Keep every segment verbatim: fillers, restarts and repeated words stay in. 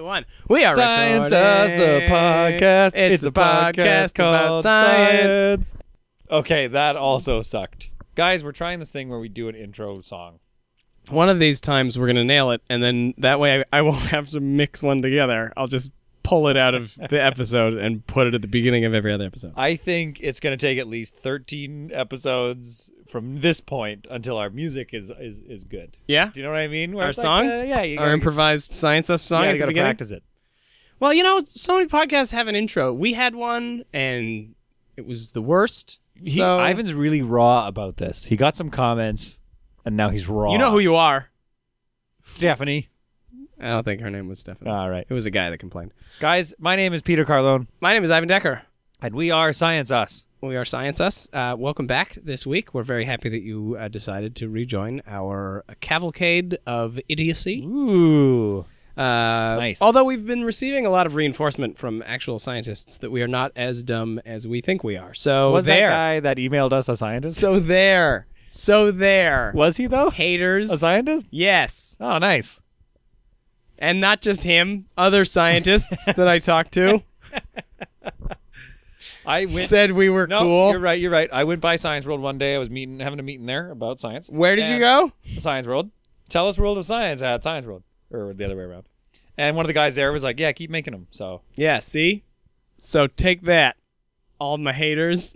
one. We are Science recording. as the podcast. It's, It's the, the podcast, podcast about called science. Science. Okay, that also sucked. Guys, we're trying this thing where we do an intro song. One of these times we're going to nail it, and then that way I, I won't have to mix one together. I'll just pull it out of the episode and put it at the beginning of every other episode. I think it's going to take at least thirteen episodes from this point until our music is is, is good. Yeah? Do you know what I mean? Where Our it's like, song? uh, yeah, you Our gotta, improvised Science Us song yeah, at you the got to beginning? practice it. Well, you know, so many podcasts have an intro. We had one, and it was the worst. He, so Ivan's really raw about this. He got some comments, and now he's raw. You know who you are. Stephanie. I don't think her name was Stephanie. All right. It was a guy that complained. Guys, my name is Peter Carlone, My name is Ivan Decker. and we are Science Us. We are Science Us. Uh, welcome back this week. We're very happy that you uh, decided to rejoin our cavalcade of idiocy. Ooh. Uh, Nice. Although we've been receiving a lot of reinforcement from actual scientists that we are not as dumb as we think we are. So Was there. that guy that emailed us a scientist? So there. So there. Was he, though? Haters. A scientist? Yes. Oh, nice. And not just him. Other scientists that I talked to I went. said we were no, cool. you're right. You're right. I went by Science World one day. I was meeting, having a meeting there about science. Where did you And- go? Science World. Tell us World of Science at Science World, or the other way around. And one of the guys there was like, "Yeah, keep making them." So, Yeah, see? So take that, all my haters.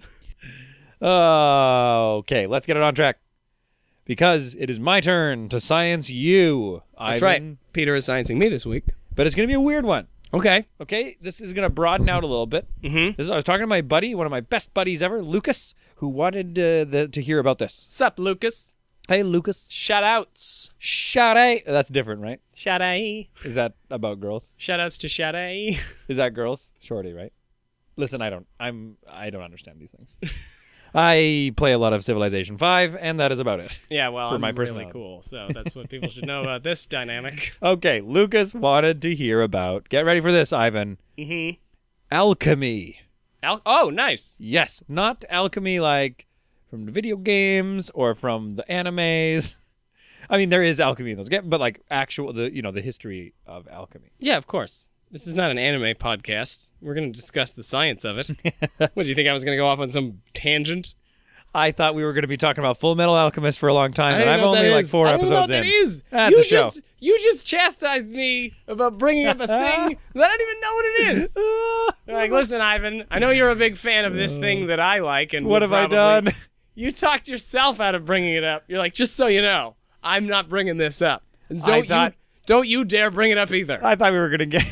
uh, okay, let's get it on track because it is my turn to science you. That's Ivan. right. Peter is sciencing me this week. But it's gonna be a weird one. Okay. Okay, this is gonna broaden out a little bit. Mm-hmm. This is, I was talking to my buddy, one of my best buddies ever, Lucas, who wanted uh, the, to hear about this. Sup, Lucas? Hey, Lucas. Shout-outs. Shade. That's different, right? Shade. Is that about girls? Shout-outs to Shade. Is that girls? Shorty, right? Listen, I don't. I'm. I don't understand these things. I play a lot of Civilization five, and that is about it. Yeah, well, For I'm my really personality. cool, so that's what people should know about this dynamic. Okay, Lucas wanted to hear about. Get ready for this, Ivan. Mm-hmm. Alchemy. Al- oh, nice. Yes, not alchemy like from the video games or from the animes. I mean, there is alchemy in those games, but like actual, the you know, the history of alchemy. Yeah, of course. This is not an anime podcast. We're going to discuss the science of it. What, do you think I was going to go off on some tangent? I thought we were going to be talking about Full Metal Alchemist for a long time, I but don't I'm know what only that like is. four I don't episodes know what in. that is. That's you a show. just you just chastised me about bringing up a thing that I don't even know what it is. You're like, listen, Ivan, I know you're a big fan of this thing that I like, and What would have I probably- done? You talked yourself out of bringing it up. You're like, just so you know, I'm not bringing this up. And don't thought- you don't you dare bring it up either. I thought we were going to get.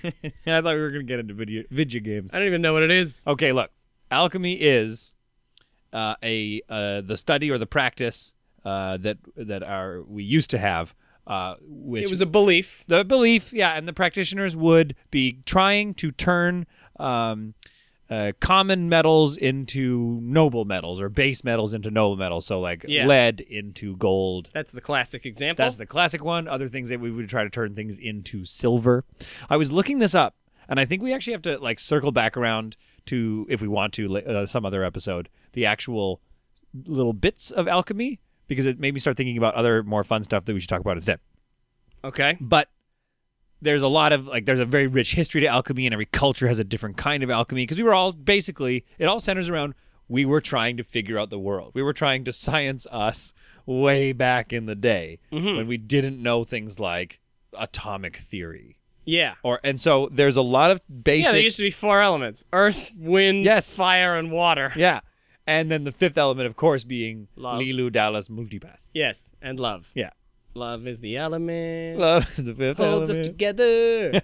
I thought we were going to get into video video games. I don't even know what it is. Okay, look, alchemy is uh, a uh, the study or the practice uh, that that are we used to have. Uh, which It was a belief. the belief, yeah, and the practitioners would be trying to turn um, uh, common metals into noble metals or base metals into noble metals. So like Yeah. lead into gold. That's the classic example. That's the classic one. Other things that we would try to turn things into silver. I was looking this up, and I think we actually have to like circle back around to, if we want to, uh, some other episode, the actual little bits of alchemy, because it made me start thinking about other more fun stuff that we should talk about instead. Okay. But there's a lot of like there's a very rich history to alchemy, and every culture has a different kind of alchemy, because we were all basically it all centers around we were trying to figure out the world. We were trying to science us way back in the day Mhm. when we didn't know things like atomic theory. Yeah. Or and so there's a lot of basic Yeah, there used to be four elements: earth, wind, Yes. fire, and water. yeah. And then the fifth element, of course, being Love. Lilu Dallas Multipass. Yes, and love. Yeah. Love is the element. Love is the fifth holds us element. together.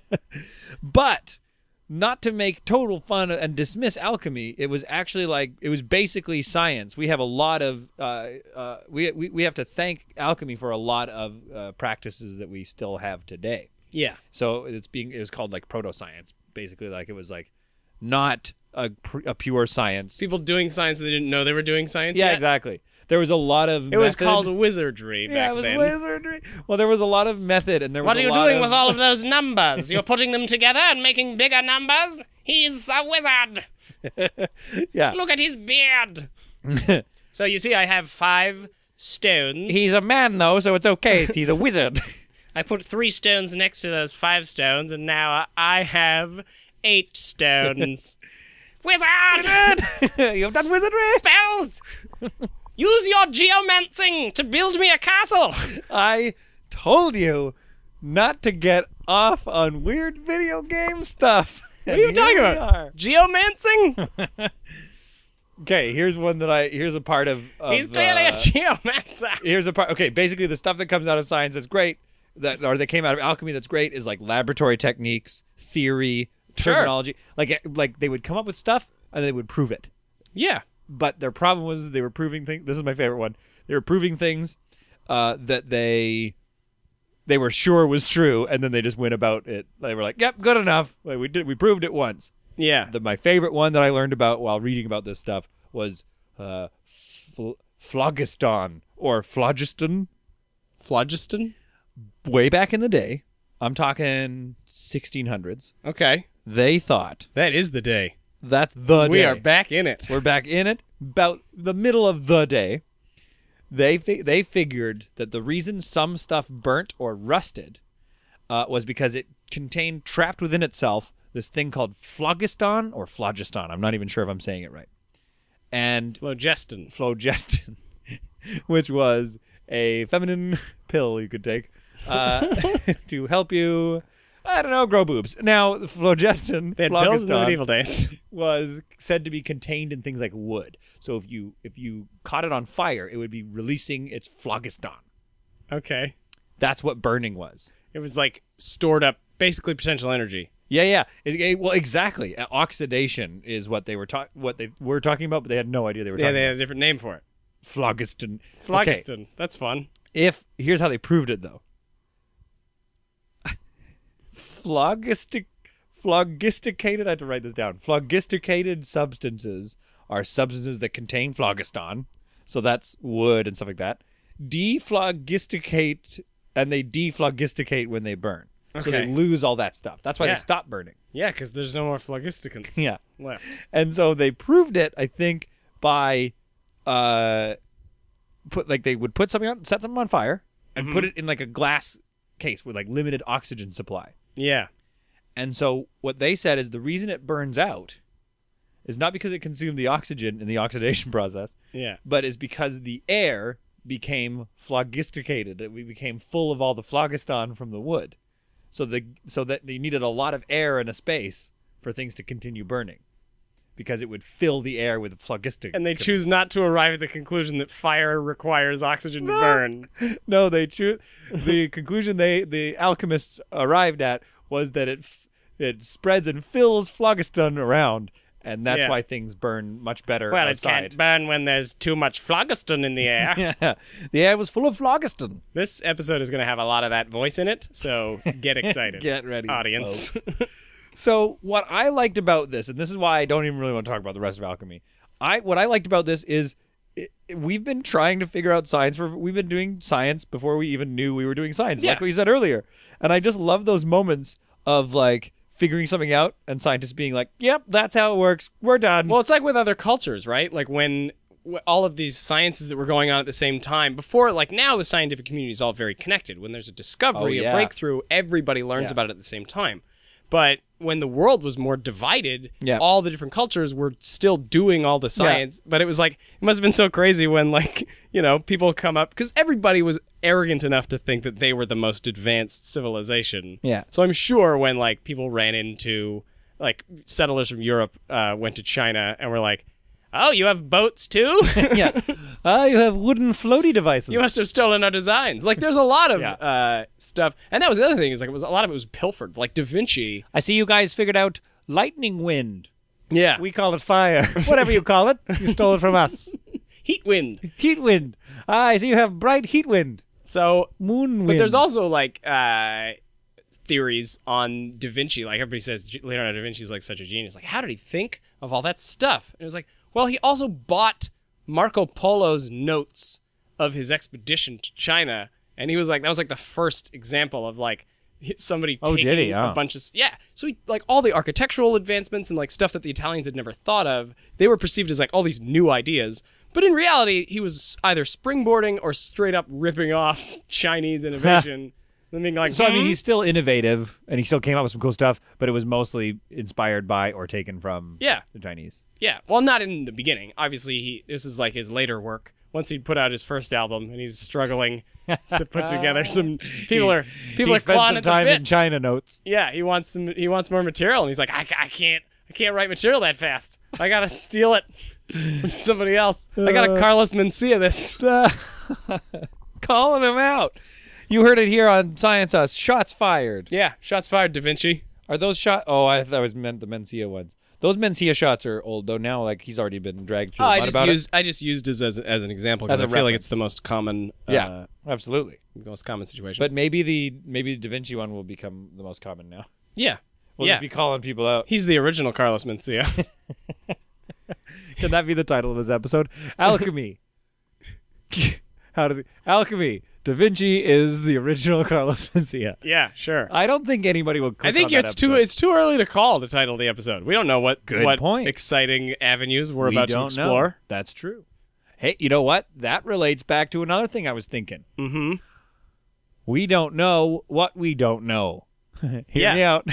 But not to make total fun and dismiss alchemy, it was actually like it was basically science. We have a lot of uh, uh, we, we we have to thank alchemy for a lot of uh, practices that we still have today. Yeah. So it's being it was called like proto science, basically. Like it was like not a, pr- a pure science. People doing science that they didn't know they were doing science yeah, yet. exactly. There was a lot of It was method. called wizardry back yeah, it was then. wizardry. Well, there was a lot of method, and there was What are a you lot doing of... with all of those numbers? You're putting them together and making bigger numbers? He's a wizard. Yeah. Look at his beard. So you see, I have five stones. He's a man, though, so it's okay. He's a wizard. I put three stones next to those five stones, and now I have eight stones. Wizard! You've done wizardry! Spells! Use your geomancing to build me a castle! I told you not to get off on weird video game stuff. What are you talking about? Geomancing? Okay, here's one that I here's a part of, of He's clearly uh, a geomancer. Here's a part. Okay, basically the stuff that comes out of science that's great, that or that came out of alchemy that's great is like laboratory techniques, theory, Sure. terminology. Like like they would come up with stuff and they would prove it. Yeah. But their problem was they were proving things. This is my favorite one. They were proving things uh, that they they were sure was true, and then they just went about it. They were like, "Yep, good enough. Like, we did. We proved it once." Yeah. The, my favorite one that I learned about while reading about this stuff was uh, phl- phlogiston or phlogiston. Phlogiston? Way back in the day, I'm talking sixteen hundreds. Okay. They thought That is the day. that's the We day. are back in it. We're back in it. About the middle of the day, they fi- they figured that the reason some stuff burnt or rusted uh, was because it contained trapped within itself this thing called phlogiston or phlogiston. I'm not even sure if I'm saying it right. And Phlogiston. phlogiston, which was a feminine pill you could take uh, to help you, I don't know, grow boobs. Now, the phlogiston, They had pills in the phlogiston, medieval days. was said to be contained in things like wood. So if you if you caught it on fire, it would be releasing its phlogiston. Okay. That's what burning was. It was like stored up, basically potential energy. Yeah, yeah. It- it- well, exactly. Uh, Oxidation is what they were ta- what they were talking about, but they had no idea they were Yeah, talking they had about. a different name for it. Phlogiston. Okay. Phlogiston. That's fun. If here's how they proved it though. Phlogistic phlogisticated I had to write this down. Phlogisticated substances are substances that contain phlogiston. So that's wood and stuff like that. Dephlogisticate and they dephlogisticate when they burn. So they Okay. lose all that stuff. That's why Yeah. they stop burning. Yeah, because there's no more phlogisticants Yeah. left. And so they proved it, I think, by uh put like they would put something on set something on fire and put it in like a glass case with like limited oxygen supply. Yeah. And so what they said is the reason it burns out is not because it consumed the oxygen in the oxidation process, Yeah. but is because the air became phlogisticated. It became full of all the phlogiston from the wood. So the so that they needed a lot of air in a space for things to continue burning. Because it would fill the air with phlogistic. And they choose not to arrive at the conclusion that fire requires oxygen to burn. No, they cho- the conclusion they the alchemists arrived at was that it f- it spreads and fills phlogiston around, and that's Yeah. why things burn much better Well, it outside. can't burn when there's too much phlogiston in the air. Yeah, the air was full of phlogiston. This episode is going to have a lot of that voice in it, so get excited. Get ready, audience. folks. So what I liked about this, and this is why I don't even really want to talk about the rest of alchemy. I what I liked about this is it, we've been trying to figure out science for we've been doing science before we even knew we were doing science, Yeah. like we said earlier. And I just love those moments of like figuring something out and scientists being like, "Yep, that's how it works. We're done." Well, it's like with other cultures, right? Like when w- all of these sciences that were going on at the same time, before, like now the scientific community is all very connected. When there's a discovery, Oh, yeah. a breakthrough, everybody learns Yeah. about it at the same time. But when the world was more divided, Yeah. all the different cultures were still doing all the science. But it was like, it must have been so crazy when, like, you know, people come up, because everybody was arrogant enough to think that they were the most advanced civilization. Yeah. So I'm sure when, like, people ran into, like, settlers from Europe uh, went to China and were like, oh, you have boats too? yeah. Ah, you have wooden floaty devices. You must have stolen our designs. Like, there's a lot of Yeah. uh, stuff. And that was the other thing, is like, it was a lot of it was pilfered. Like, Da Vinci. I see you guys figured out lightning wind. Yeah. We call it fire. Whatever you call it, you stole it from us. Heat wind. Heat wind. Ah, I see you have bright heat wind. So, Moon wind. but there's also, like, uh, theories on Da Vinci. Like, everybody says G- Leonardo da Vinci's, like, such a genius. Like, how did he think of all that stuff? And it was like, well, he also bought Marco Polo's notes of his expedition to China. And he was like, that was, like, the first example of, like, somebody Oh, taking did he? a Oh. bunch of yeah so he, like all the architectural advancements and like stuff that the Italians had never thought of, they were perceived as like all these new ideas, but in reality he was either springboarding or straight up ripping off Chinese innovation. Being like, So I mean, "Hmm?" he's still innovative, and he still came up with some cool stuff, but it was mostly inspired by or taken from yeah, the Chinese. yeah. Well, not in the beginning. Obviously, he this is like his later work. Once he'd put out his first album, and he's struggling to put together some. People are people he are spent clawing some at the time bit. in China notes. Yeah, he wants some. He wants more material, and he's like, I, I can't. I can't write material that fast. I gotta steal it from somebody else. I gotta Uh. Carlos Mencia this. Calling him out. You heard it here on Science Us. Shots fired. Yeah, shots fired, Da Vinci. Are those shots? Oh, I thought it was meant the Mencia ones. Those Mencia shots are old though. Now, like he's already been dragged through. Oh, the I mud just about used I just used this as as an example because As I a feel like reference. it's the most common. it. Yeah, uh, absolutely. the most common situation. But maybe the maybe the Da Vinci one will become the most common now. yeah, We'll yeah. just be calling people out. He's the original Carlos Mencia. Can that be the title of this episode? Alchemy. How does it? Alchemy. Da Vinci is the original Carlos Mencia. yeah, sure. I don't think anybody will. Click I think on that it's too episode. it's too early to call the title of the episode. We don't know what Good what point. exciting avenues we're we about don't to explore. know. That's true. Hey, you know what? That relates back to another thing I was thinking. Mm-hmm. We don't know what we don't know. Hear Yeah. me out.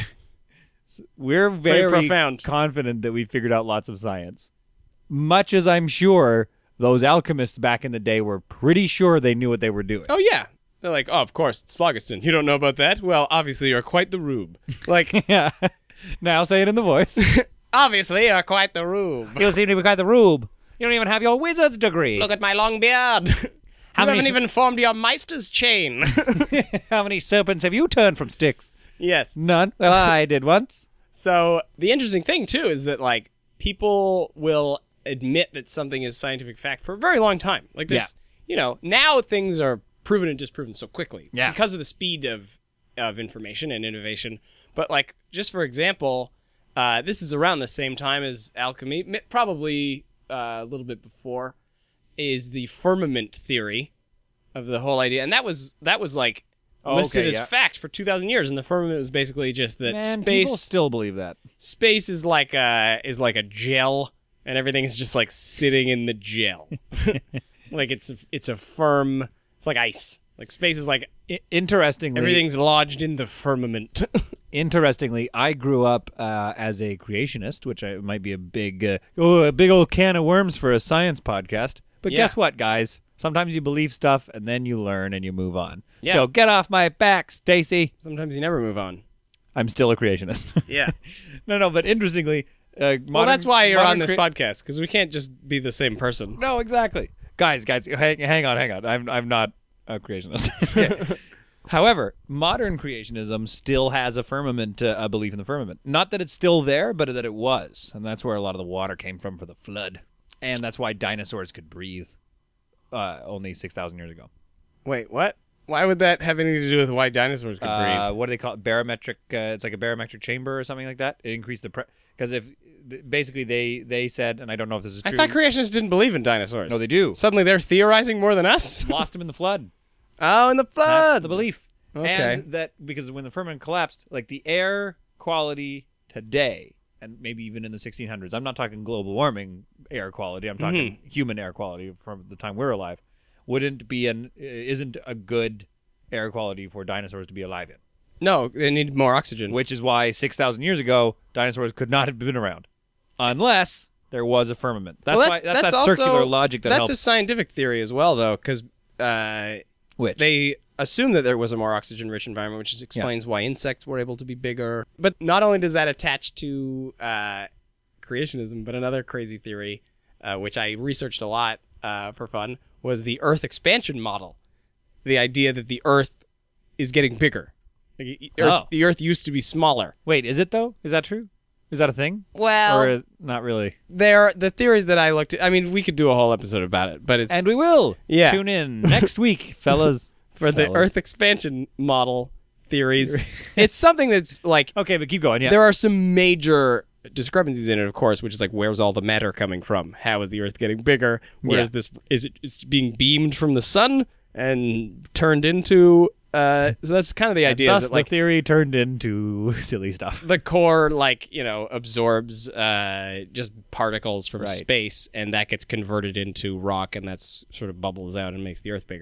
We're very profound. confident that we figured out lots of science. Much as I'm sure those alchemists back in the day were pretty sure they knew what they were doing. Oh yeah. They're like, oh, of course, it's phlogiston. You don't know about that? Well, obviously, you're quite the rube. Like, Yeah. Now say it in the voice. obviously, you're quite the rube. You seem to be quite the rube. You don't even have your wizard's degree. Look at my long beard. How you many haven't s- even formed your Meister's chain. How many serpents have you turned from sticks? yes. None. Well, I did once. So the interesting thing too is that like people will admit that something is scientific fact for a very long time. Like there's, you know, now things are proven and disproven so quickly Yeah. because of the speed of of information and innovation. But like just for example, uh, this is around the same time as alchemy, mi- probably uh, a little bit before, is the firmament theory of the whole idea, and that was that was like. Oh, listed okay, as yeah. fact for two thousand years, and the firmament was basically just that Man, people space still believe that. space is like a is like a gel, and everything is just like sitting in the gel. Like it's a, it's a firm. It's like ice. Like space is like I- interestingly, everything's lodged in the firmament. Interestingly, I grew up uh, as a creationist, which I, might be a big, uh, oh, a big old can of worms for a science podcast. But Yeah. guess what, guys? Sometimes you believe stuff and then you learn and you move on. Yeah. So get off my back, Stacy. Sometimes you never move on. I'm still a creationist. Yeah. no, no, but interestingly, uh, modern, well, that's why you're modern on this crea- podcast because we can't just be the same person. No, exactly. Guys, guys, hang, hang on, hang on. I'm I'm not a creationist. Okay. However, modern creationism still has a firmament, uh, a belief in the firmament. Not that it's still there, but that it was. And that's where a lot of the water came from for the flood. And that's why dinosaurs could breathe uh, only six thousand years ago. Wait, what? Why would that have anything to do with why dinosaurs could Uh, breathe? what do they call it? Barometric, uh, it's like a barometric chamber or something like that. It increased the pre- because if basically they, they said, and I don't know if this is I true. thought creationists didn't believe in dinosaurs. No, they do. Suddenly they're theorizing more than us. Lost them in the flood. Oh, in the That's flood. the belief. Okay. And that because when the firmament collapsed, like the air quality today, and maybe even in the sixteen hundreds, I'm not talking global warming air quality. I'm talking human air quality from the time we're alive. Wouldn't be an isn't a good air quality for dinosaurs to be alive in. No, they need more oxygen. Which is why six thousand years ago, dinosaurs could not have been around, unless there was a firmament. That's Well, why that's, that also- circular logic that that's helps. a scientific theory as well, though, because uh, Which they assume that there was a more oxygen-rich environment, which just explains why insects were able to be bigger. But not only does that attach to uh, creationism, but another crazy theory, uh, which I researched a lot uh, for fun, was the Earth expansion model. The idea that the Earth is getting bigger. Like, e- Earth, Oh. The Earth used to be smaller. wait, is it though? Is that true? Is that a thing? Well, or is, not really? there the theories that I looked at. I mean, we could do a whole episode about it, but it's And we will. Yeah. Tune in next week, fellas. for the Fellas. Earth expansion model theories. It's something that's like Okay, but keep going. Yeah. there are some major discrepancies in it, of course, which is like where's all the matter coming from? How is the Earth getting bigger? Where Yeah. is this? Is it it's being beamed from the sun and turned into? Uh, so that's kind of the idea. Thus, Is that, like the theory turned into silly stuff. the core, like you know, absorbs uh, just particles from Right. space, and that gets converted into rock, and that's sort of bubbles out and makes the Earth bigger.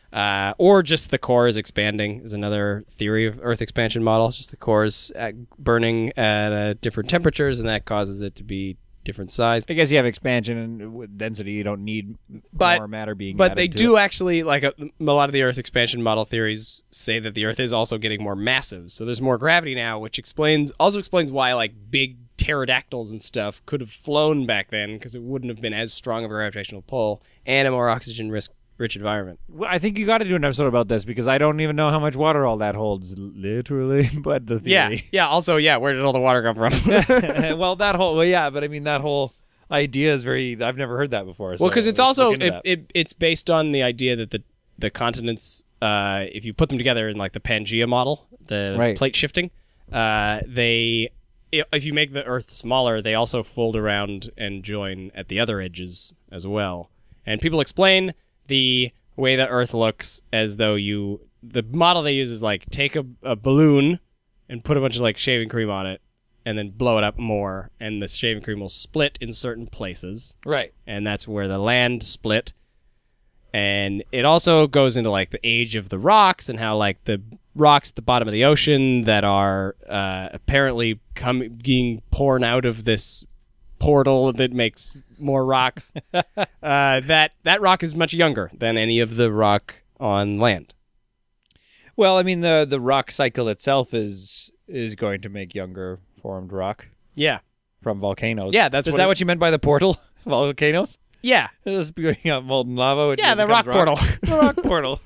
Uh, or just the core is expanding is another theory of Earth expansion model. It's just the core is at burning at uh, different temperatures, and that causes it to be different size. I guess you have expansion and with density. You don't need But- more matter being But added they to do it. actually, like a, a lot of the Earth expansion model theories say that the Earth is also getting more massive. So there's more gravity now, which explains also explains why like big pterodactyls and stuff could have flown back then, because it wouldn't have been as strong of a gravitational pull and a more oxygen risk rich environment. Well, I think you got to do an episode about this because I don't even know how much water all that holds, literally. But the Yeah, theory. yeah. Also, yeah. Where did all the water come from? well, that whole well, yeah, but I mean that whole idea is very. I've never heard that before. Well, so because it's let's also look into it, that. it, it's based on the idea that the the continents, uh, if you put them together in like the Pangea model, the Right. plate shifting, uh, they i- if you make the Earth smaller, they also fold around and join at the other edges as well. And people explain the way the Earth looks as though you the model they use is like take a, a balloon and put a bunch of like shaving cream on it and then blow it up more, and the shaving cream will split in certain places, right. and that's where the land split. And it also goes into like the age of the rocks and how like the rocks at the bottom of the ocean that are uh, apparently coming being poured out of this portal that makes more rocks. uh, that that rock is much younger than any of the rock on land. Well, I mean the the rock cycle itself is is going to make younger formed rock Yeah, from volcanoes. Yeah, that's is what that it- what you meant by the portal? Volcanoes? yeah, This is going up molten lava. It yeah. The becomes rock portal. the rock portal.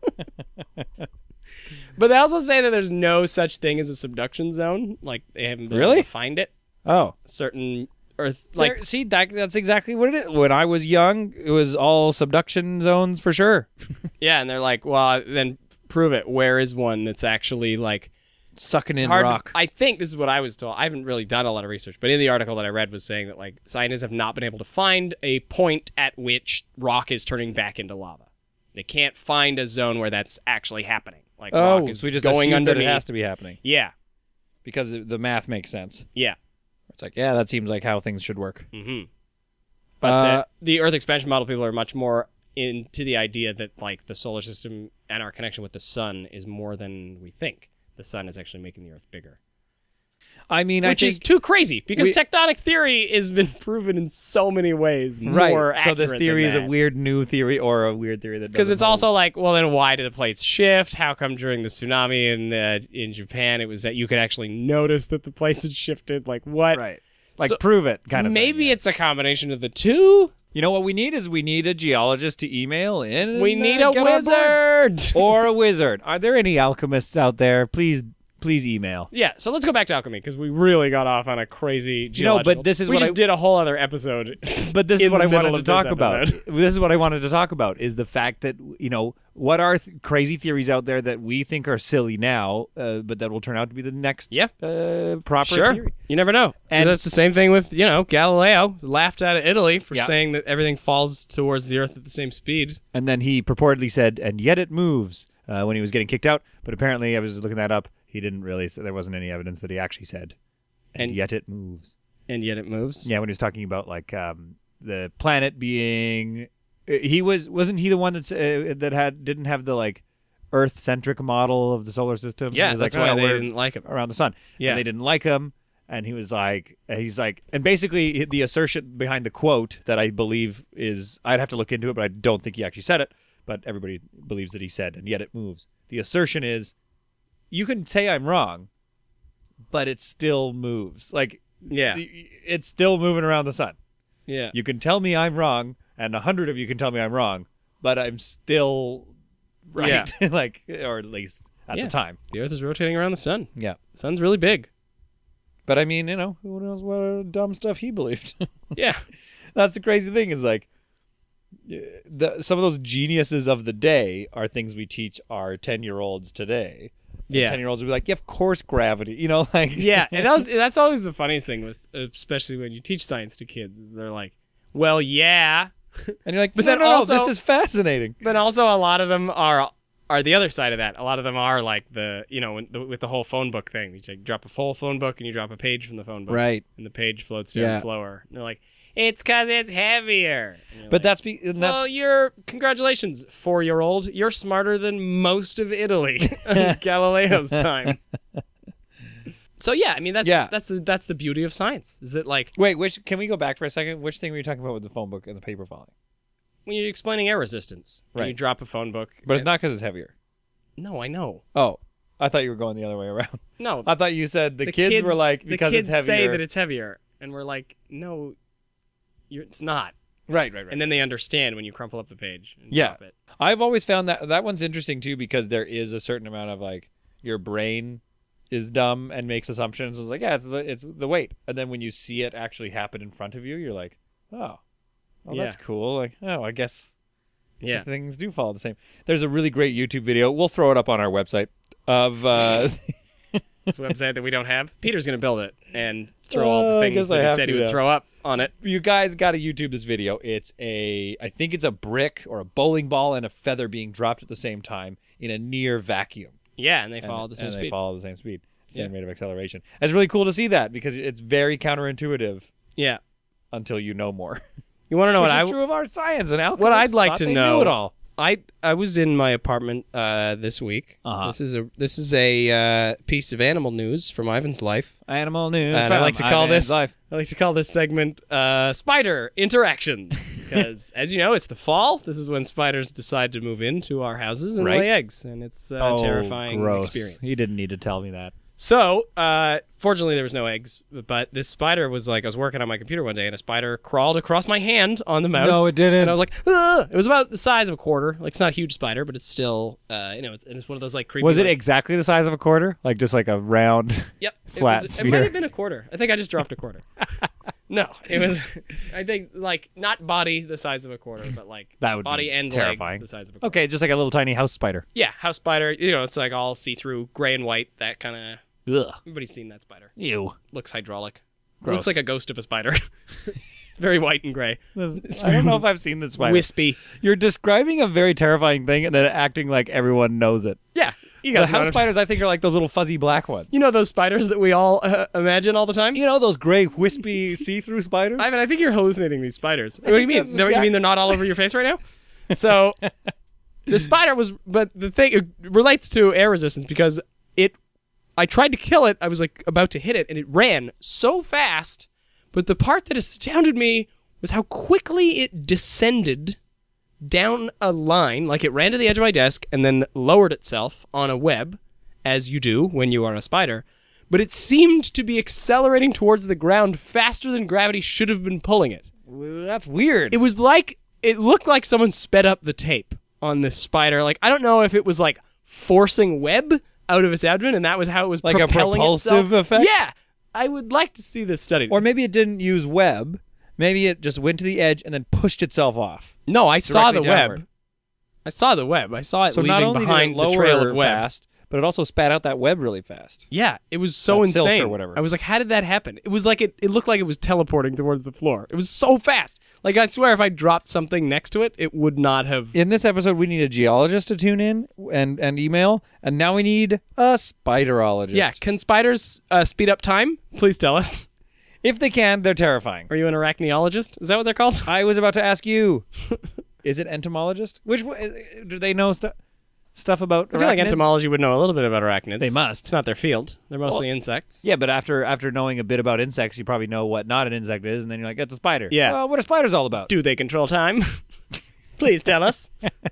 But they also say that there's no such thing as a subduction zone. Like they haven't been Really? able to find it. Oh. Certain Earth like There- see, that, that's exactly what it is. When I was young, it was all subduction zones for sure. yeah, and they're like, well, then prove it. Where is one that's actually like Sucking it's in hard. rock. I think this is what I was told. I haven't really done a lot of research, but in the article that I read was saying that like scientists have not been able to find a point at which rock is turning back into lava. They can't find a zone where that's actually happening. Like oh, rock is so we just going assume that underneath. it has to be happening Yeah, because the math makes sense. yeah. It's like, yeah, that seems like how things should work. Mm-hmm. But Uh, the, the Earth expansion model people are much more into the idea that like the solar system and our connection with the sun is more than we think. The sun is actually making the Earth bigger. I mean, Which I is think too crazy because we- tectonic theory has been proven in so many ways right. more So accurate this theory than is a that. weird new theory or a weird theory that Because doesn't it's hold. also like, well, then why did the plates shift? How come during the tsunami in uh, in Japan it was that you could actually notice that the plates had shifted? Like what? right. Like So prove it, kind of. Maybe thing, yeah. it's a combination of the two. You know what we need is we need a geologist to email in. We and, need uh, a get on board. wizard. or a wizard. Are there any alchemists out there? Please, please email. Yeah, so let's go back to alchemy because we really got off on a crazy know, geological. but this is we what just I- did a whole other episode. But this in is what the I middle wanted to of this talk about. episode. This is what I wanted to talk about is the fact that, you know, what are th- crazy theories out there that we think are silly now, uh, but that will turn out to be the next Yeah. uh, proper Sure, theory. you never know. And And- that's the same thing with you know Galileo laughed out of Italy for Yeah. saying that everything falls towards the Earth at the same speed. And then he purportedly said, and yet it moves, uh, when he was getting kicked out. But apparently, I was looking that up, he didn't really, so there wasn't any evidence that he actually said, and, And- yet it moves. And yet it moves. Yeah, when he was talking about, like, um, the planet being... He was wasn't he the one that's uh, that had didn't have the like Earth-centric model of the solar system? He Yeah, was that's like, why "Oh, they we're didn't like him. around the sun. Yeah. And they didn't like him, and he was like, he's like, and basically the assertion behind the quote that I believe is, I'd have to look into it, but I don't think he actually said it, but everybody believes that he said, and yet it moves. The assertion is, you can say I'm wrong, but it still moves. Like, Yeah, it's still moving around the sun. yeah. You can tell me I'm wrong, and a hundred of you can tell me I'm wrong, but I'm still right. like, or at least at Yeah. the time. The Earth is rotating around the sun. Yeah. The sun's really big. But I mean, you know, who knows what dumb stuff he believed. Yeah, That's the crazy thing is like, the, some of those geniuses of the day are things we teach our ten-year-olds today. yeah. ten-year-olds will be like, yeah, of course gravity. You know, like... Yeah, and that was, that's always the funniest thing with, especially when you teach science to kids, is they're like, "Well, yeah," And you're like, But no, then no, no, also- this is fascinating. but also a lot of them are are the other side of that. A lot of them are like the, you know, when, the, with the whole phone book thing. You take, drop a full phone book and you drop a page from the phone book. Right. And the page floats down Yeah. slower. And they're like, it's because it's heavier. And you're But like, that's, be, and that's well, you're, congratulations, four-year-old. You're smarter than most of Italy in Galileo's time. So, yeah, I mean, that's, Yeah. that's, the, that's the beauty of science. Is it like, wait. Which can we go back for a second? Which thing were you talking about with the phone book and the paper falling? when you're explaining air resistance, and Right. you drop a phone book. But it's and- not because it's heavier. No, I know. Oh, I thought you were going the other way around. No. I thought you said the, kids, were like because the kids it's heavier. say that it's heavier, and we're like, no, you're, it's not. right, right, right. And then they understand when you crumple up the page and Yeah. drop it. I've always found that that one's interesting too because there is a certain amount of like your brain is dumb and makes assumptions. It's like yeah, it's the it's the weight, and then when you see it actually happen in front of you, you're like, oh, well, Yeah. that's cool. Like oh, I guess Yeah. things do follow the same. There's a really great YouTube video. We'll throw it up on our website of. Uh, It's a website that we don't have. Peter's going to build it and throw all Oh, the I things guess I that he have said to he would now. throw up on it. You guys got to YouTube this video. It's a, I think it's a brick or a bowling ball and a feather being dropped at the same time in a near vacuum. Yeah, and they And- follow the same and speed. they follow the same speed, same Yeah. rate of acceleration. It's really cool to see that because it's very counterintuitive Yeah. until you know more. You want to know Which what is I true of our science and alchemists what I'd like thought to they know? knew it all. I I was in my apartment uh, this week. Uh-huh. This is a this is a uh, piece of animal news from Ivan's life. Animal news. And I like to from call Ivan's this life. I like to call this segment uh, Spider Interactions because, as you know, it's the fall. This is when spiders decide to move into our houses and Right. lay eggs, and it's a Oh, terrifying gross. experience. He didn't need to tell me that. So, uh, fortunately, there was no eggs, but this spider was like, I was working on my computer one day, and a spider crawled across my hand on the mouse. No, it didn't. And I was like, Ugh! It was about the size of a quarter. Like, it's not a huge spider, but it's still, uh, you know, it's, and it's one of those like creepy. Was it like- exactly the size of a quarter? Like just like a round? Yep. flat it, was, it sphere? might have been a quarter. I think I just dropped a quarter. No, it was, I think, like, not body the size of a quarter, but like That would body be and terrifying. legs the size of a quarter. Okay, just like a little tiny house spider. Yeah, house spider. You know, it's like all see-through, gray and white, that kind of. Ugh. Everybody's seen that spider. Ew. Looks hydraulic. Gross. Looks like a ghost of a spider. It's very white and gray. I don't know if I've seen this spider. Wispy. You're describing a very terrifying thing and then acting like everyone knows it. Yeah, you The guys know house what I'm- spiders, I think, are like those little fuzzy black ones. You know those spiders that we all uh, imagine all the time? you know those gray, wispy, see-through spiders? Ivan, I think you're hallucinating these spiders. What do you think mean? this is- No, yeah. You mean they're not all over your face right now? So the spider was, but the thing it relates to air resistance because it. I tried to kill it. I was like about to hit it, and it ran so fast. But the part that astounded me was how quickly it descended down a line, like it ran to the edge of my desk and then lowered itself on a web, as you do when you are a spider. But it seemed to be accelerating towards the ground faster than gravity should have been pulling it. That's weird. It was like, it looked like someone sped up the tape on this spider. Like, I don't know if it was like forcing web out of its abdomen and that was how it was Like a propelling propulsive itself. effect? Yeah. I would like to see this studied. or maybe it didn't use web. Maybe it just went to the edge and then pushed itself off. no, I saw the directly web. downward. I saw the web. I saw it So leaving not only behind did it lower the trail of web. fast, but it also spat out that web really fast. Yeah, it was so That silk or insane. whatever. I was like, how did that happen? It was like it, it looked like it was teleporting towards the floor. It was so fast. Like, I swear if I dropped something next to it, it would not have. In this episode, we need a geologist to tune in and, and email, and now we need a spiderologist. Yeah, can spiders uh, speed up time? Please tell us. If they can, they're terrifying. Are you an arachneologist? Is that what they're called? I was about to ask you, is it entomologist? Which one- do they know stu- stuff about I feel like arachnids? entomology would know a little bit about arachnids. They must. It's not their field. They're mostly insects. Yeah, but after after knowing a bit about insects, you probably know what not an insect is, and then you're like, that's a spider. Yeah. Well, what are spiders all about? Do they control time? Please tell us.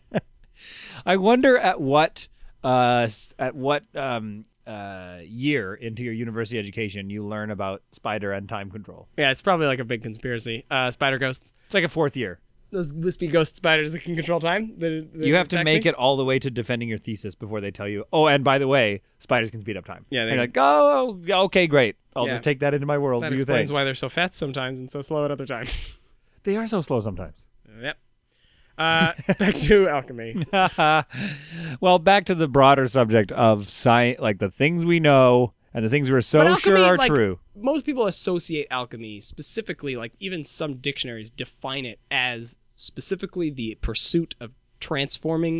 I wonder at what uh, s- at what um, uh, year into your university education you learn about spider and time control. Yeah, it's probably like a big conspiracy. Uh, spider ghosts. It's like a fourth year. Those wispy ghost spiders that can control time. That, that You have to attack make me? it all the way to defending your thesis before they tell you, oh, and by the way, spiders can speed up time. Yeah, And they- you're like, oh, okay, great. I'll Yeah. just take that into my world. That Do you explains think? why they're so fast sometimes and so slow at other times. They are so slow sometimes. Yep. Uh, back to alchemy. Well, back to the broader subject of science, like the things we know and the things we're so But alchemy, sure are like, true. Most people associate alchemy specifically, like even some dictionaries define it as specifically the pursuit of transforming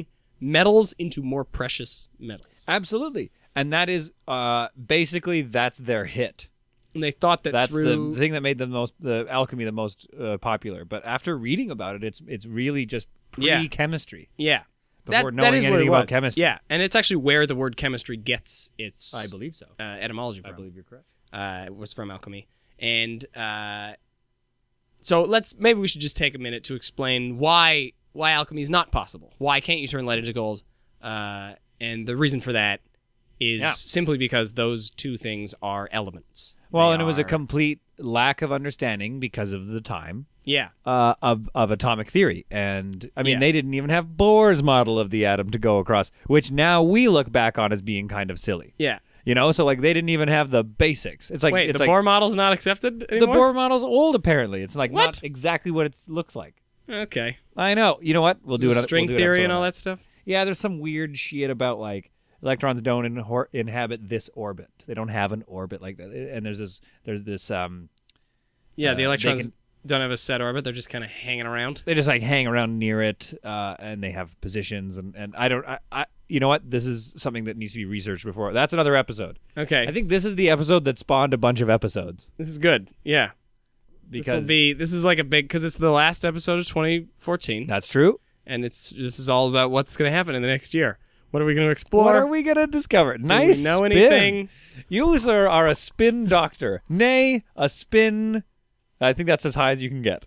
metals into more precious metals. Absolutely. And that is uh, basically that's their hit. And they thought that That's through the thing that made the most the alchemy the most uh, popular. But after reading about it, it's it's really just Yeah. pre-chemistry. yeah. Before that, knowing that is what anything it about was. chemistry. Yeah, and it's actually where the word chemistry gets its I believe so. uh, etymology from. I believe you're correct. Uh, it was from alchemy. And uh, so let's maybe we should just take a minute to explain why why alchemy is not possible. Why can't you turn lead into gold? Uh, and the reason for that is Yeah. simply because those two things are elements. Well, They and it was a are- complete lack of understanding because of the time yeah. uh, of of atomic theory. And I mean, Yeah. they didn't even have Bohr's model of the atom to go across, which now we look back on as being kind of silly. Yeah. You know, so like they didn't even have the basics. It's like Wait, it's the like Bohr model's not accepted the anymore? Bohr model's old. Apparently, it's like What? not exactly what it looks like. Okay. I know. You know what? We'll do There's another string we'll do an theory episode and on all that. that stuff? Yeah, there's some weird shit about like electrons don't inhor- inhabit this orbit. They don't have an orbit like that. And there's this there's this um Yeah, Uh, the they electrons can- don't have a set orbit. They're just kind of hanging around. they just like hang around near it uh, and they have positions and, and I don't I, I you know what? This is something that needs to be researched before. That's another episode. Okay. I think this is the episode that spawned a bunch of episodes this is good. Yeah. This will because be this is like a big because it's the last episode of twenty fourteen, that's true. and it's this is all about what's going to happen in the next year. What are we going to explore? What are we gonna discover? Do Nice we know spin. anything? You, sir, are a spin doctor. Nay, a spin. I think that's as high as you can get.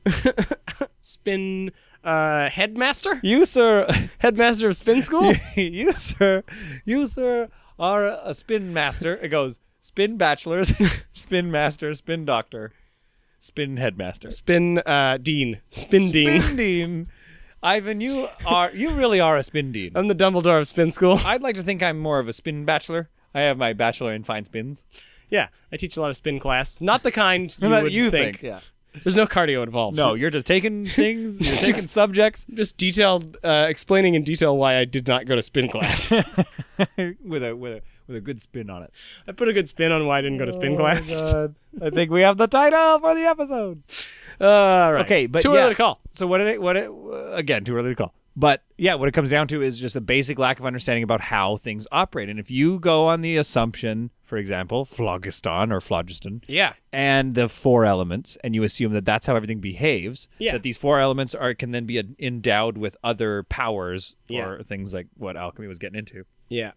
Spin uh, headmaster, You, sir, headmaster of spin school. you, sir, you, sir, are a spin master. It goes spin bachelors, spin master, spin doctor, spin headmaster, Spin uh, dean, spin dean. spin dean. Ivan, you are you really are a spin dean. I'm the Dumbledore of spin school. I'd like to think I'm more of a spin bachelor. I have my bachelor in fine spins. Yeah, I teach a lot of spin class. Not the kind you That would you think. yeah. There's no cardio involved. No, you're just taking things, you're taking subjects Just detailed, uh, explaining in detail why I did not go to spin class. with a with a with a good spin on it. I put a good spin on why I didn't go to spin class. I think we have the title for the episode. All right. Okay, but too yeah. early to call. So what it what it uh, again too early to call. But yeah, what it comes down to is just a basic lack of understanding about how things operate. And if you go on the assumption, for example, phlogiston or phlogiston, Yeah. and the four elements, and you assume that that's how everything behaves, Yeah. that these four elements are can then be endowed with other powers Yeah. or things like what alchemy was getting into, Yeah.